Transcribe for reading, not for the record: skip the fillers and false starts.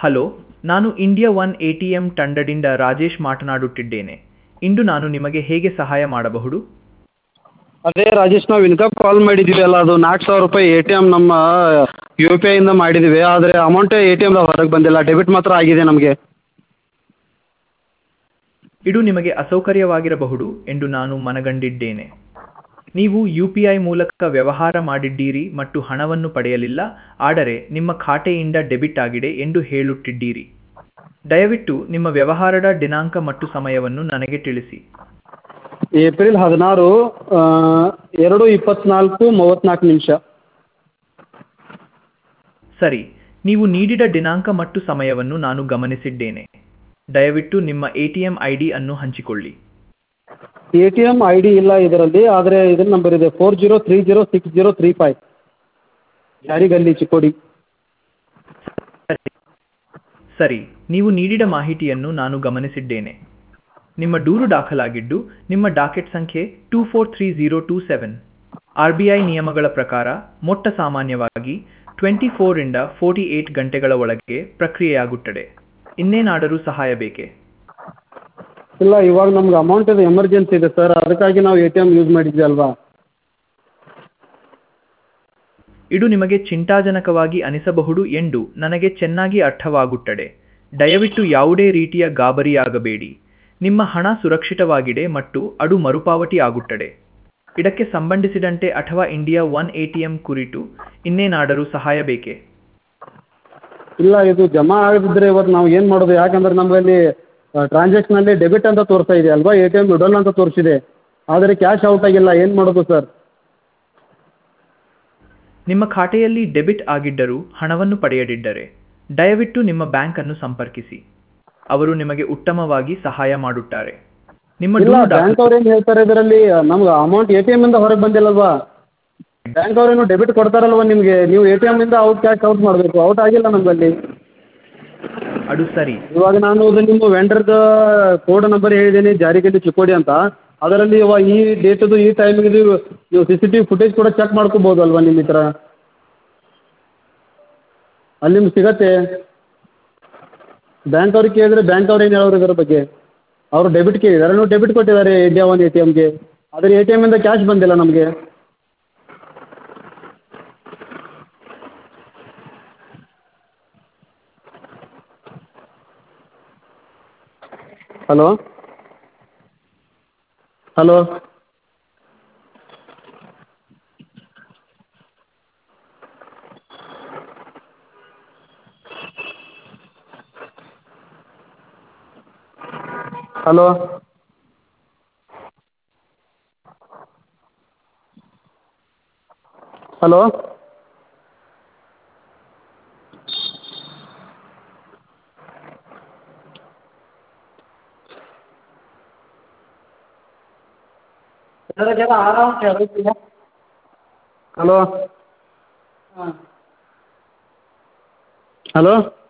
Hello, ನಾನು India one ATM ತಂಡದಿಂದ ರಾಜೇಶ್ ಮಾತನಾಡುತ್ತಿದ್ದೇನೆ. ಇಂದು ನಾನು ನಿಮಗೆ ಹೇಗೆ ಸಹಾಯ ಮಾಡಬಹುದು? ಅದೇ ರಾಜೇಶ್, ನಾವು ಇನ್ಕಮ್ ಕಾಲ್ ಮಾಡಿದ್ದೀವಿ ಅಲ್ಲ, ಅದು 4,000 ರೂಪಾಯಿ ಎ ಟಿ ಎಮ್ ನಮ್ಮ ಯು ಪಿ ಐಯಿಂದ ಮಾಡಿದ್ದೀವಿ. ಆದರೆ ಅಮೌಂಟೇ ಎ ಟಿ ಎಮ್ದ ಹೊರಗೆ ಬಂದಿಲ್ಲ, ಡೆಬಿಟ್ ಮಾತ್ರ ಆಗಿದೆ ನಮಗೆ. ಇದು ನಿಮಗೆ ಅಸೌಕರ್ಯವಾಗಿರಬಹುದು ಎಂದು ನಾನು ಮನಗಂಡಿದ್ದೇನೆ. ನೀವು ಯು.ಪಿ.ಐ ಮೂಲಕ ವ್ಯವಹಾರ ಮಾಡಿದ್ದೀರಿ ಮತ್ತು ಹಣವನ್ನು ಪಡೆಯಲಿಲ್ಲ, ಆದರೆ ನಿಮ್ಮ ಖಾತೆಯಿಂದ ಡೆಬಿಟ್ ಆಗಿದೆ ಎಂದು ಹೇಳುತ್ತಿದ್ದೀರಿ. ದಯವಿಟ್ಟು ನಿಮ್ಮ ವ್ಯವಹಾರದ ದಿನಾಂಕ ಮತ್ತು ಸಮಯವನ್ನು ನನಗೆ ತಿಳಿಸಿ. ಏಪ್ರಿಲ್ 16, 2:24:34. ಸರಿ, ನೀವು ನೀಡಿದ ದಿನಾಂಕ ಮತ್ತು ಸಮಯವನ್ನು ನಾನು ಗಮನಿಸಿದ್ದೇನೆ. ದಯವಿಟ್ಟು ನಿಮ್ಮ ಎ.ಟಿ.ಎಂ ಐ.ಡಿ ಅನ್ನು ಹಂಚಿಕೊಳ್ಳಿ. A T M I D ಇಲ್ಲ ಇದರಲ್ಲಿ, ಆದರೆ ಇದರ ನಂಬರ್ ಇದೆ 40306035. ಜಾರಿಗಲ್ಲಿ ಚಿಕ್ಕೋಡಿ. ಸರಿ, ನೀವು ನೀಡಿದ ಮಾಹಿತಿಯನ್ನು ನಾನು ಗಮನಿಸಿದ್ದೇನೆ. ನಿಮ್ಮ ದೂರು ದಾಖಲಾಗಿದ್ದು, ನಿಮ್ಮ ಡಾಕೆಟ್ ಸಂಖ್ಯೆ 243027. RBI ನಿಯಮಗಳ ಪ್ರಕಾರ ಮೊಟ್ಟ ಸಾಮಾನ್ಯವಾಗಿ 24 ರಿಂದ 48 ಗಂಟೆಗಳ ಒಳಗೆ ಪ್ರಕ್ರಿಯೆಯಾಗುತ್ತದೆ. ಇನ್ನೇನಾದರೂ ಸಹಾಯ ಬೇಕೇ? ಇಲ್ಲ, ಇವಾಗ ನಮ್ಗೆ ಅಮೌಂಟಿದು ಎಮರ್ಜೆನ್ಸಿ ಇದೆ ಸರ್, ಅದಕ್ಕಾಗಿ ನಾವು ಎ ಟಿ ಎಮ್ ಯೂಸ್ ಮಾಡಿದ್ವಿ ಅಲ್ವಾ. ಇದು ನಿಮಗೆ ಚಿಂತಾಜನಕವಾಗಿ ಅನಿಸಬಹುದು ಎಂದು ನನಗೆ ಚೆನ್ನಾಗಿ ಅರ್ಥವಾಗುತ್ತದೆ. ದಯವಿಟ್ಟು ಯಾವುದೇ ರೀತಿಯ ಗಾಬರಿಯಾಗಬೇಡಿ. ನಿಮ್ಮ ಹಣ ಸುರಕ್ಷಿತವಾಗಿದೆ ಮತ್ತು ಅದು ಮರುಪಾವತಿ ಆಗುತ್ತದೆ. ಇದಕ್ಕೆ ಸಂಬಂಧಿಸಿದಂತೆ ಅಥವಾ ಇಂಡಿಯಾ ಒನ್ ಎ.ಟಿ.ಎಂ ಕುರಿತು ಇನ್ನೇನಾದರೂ ಸಹಾಯ ಬೇಕೇ? ಇಲ್ಲ, ಇದು ಜಮಾ ಆಗದಿದ್ದರೆ ಇವತ್ತು ನಾವು ಏನು ಮಾಡೋದು? ಯಾಕಂದ್ರೆ ನಮ್ಮಲ್ಲಿ ಟ್ರಾನ್ಸಾಕ್ಷನಲ್ಲಿ ಡೆಬಿಟ್ ಅಂತ ತೋರಿಸ್ತಾ ಇದೆ ಅಲ್ವಾ, ಎ ಟಿ ಎಮ್ ವಿಡ್ರಾಲ್ ಅಂತ ತೋರಿಸಿದೆ, ಆದರೆ ಕ್ಯಾಶ್ ಔಟ್ ಆಗಿಲ್ಲ. ಏನು ಮಾಡೋದು ಸರ್? ನಿಮ್ಮ ಖಾತೆಯಲ್ಲಿ ಡೆಬಿಟ್ ಆಗಿದ್ದರೂ ಹಣವನ್ನು ಪಡೆಯದಿದ್ದರೆ ದಯವಿಟ್ಟು ನಿಮ್ಮ ಬ್ಯಾಂಕನ್ನು ಸಂಪರ್ಕಿಸಿ. ಅವರು ನಿಮಗೆ ಉತ್ತಮವಾಗಿ ಸಹಾಯ ಮಾಡುತ್ತಾರೆ. ನಿಮ್ಮ ಇಲ್ಲ, ದೂರು ಬ್ಯಾಂಕ್ ಅವ್ರು ಏನು ಹೇಳ್ತಾರೆ ಇದರಲ್ಲಿ, ನಮ್ಗೆ ಅಮೌಂಟ್ ಎ ಟಿ ಎಮ್ಮಿಂದ ಹೊರಗೆ ಬಂದಿಲ್ಲಲ್ವಾ. ಬ್ಯಾಂಕ್ ಅವ್ರೇನು ಡೆಬಿಟ್ ಕೊಡ್ತಾರಲ್ವ ನಿಮಗೆ, ನೀವು ಎ ಟಿ ಎಮ್ಮಿಂದ ಕ್ಯಾಶ್ ಔಟ್ ಮಾಡಬೇಕು. ಔಟ್ ಆಗಿಲ್ಲ ನಮ್ಮಲ್ಲಿ. ಅದು ಸರಿ. ಇವಾಗ ನಾನು ಅದು ನಿಮ್ಮ ವೆಂಡರ್ದು ಕೋಡ್ ನಂಬರ್ ಹೇಳಿದ್ದೀನಿ, ಜಾರಿಗಲ್ಲಿ ಚಿಕ್ಕೋಡಿ ಅಂತ. ಅದರಲ್ಲಿ ಇವಾಗ ಈ ಡೇಟದು ಈ ಟೈಮಿಗೆ ನೀವು CCTV ಫುಟೇಜ್ ಕೂಡ ಚೆಕ್ ಮಾಡ್ಕೋಬೋದು ಅಲ್ವಾ ನಿಮ್ಮ ಹತ್ರ. ಅಲ್ಲಿ ನಿಮ್ಗೆ ಸಿಗತ್ತೆ. ಬ್ಯಾಂಕ್ ಅವ್ರಿಗೆ ಕೇಳಿದ್ರೆ ಬ್ಯಾಂಕ್ ಅವ್ರು ಏನು ಹೇಳೋರು ಇದರ ಬಗ್ಗೆ? ಅವರು ಡೆಬಿಟ್ ಕೇಳಿದ್ದಾರೆ, ನೀವು ಡೆಬಿಟ್ ಕೊಟ್ಟಿದ್ದಾರೆ ಇಂಡಿಯಾ ಒನ್ ಎ ಟಿ ಎಮ್ಗೆ, ಆದರೆ ಎ ಟಿ ಎಮ್ಮಿಂದ ಕ್ಯಾಶ್ ಬಂದಿಲ್ಲ ನಮಗೆ. Hello hello hello hello hello hello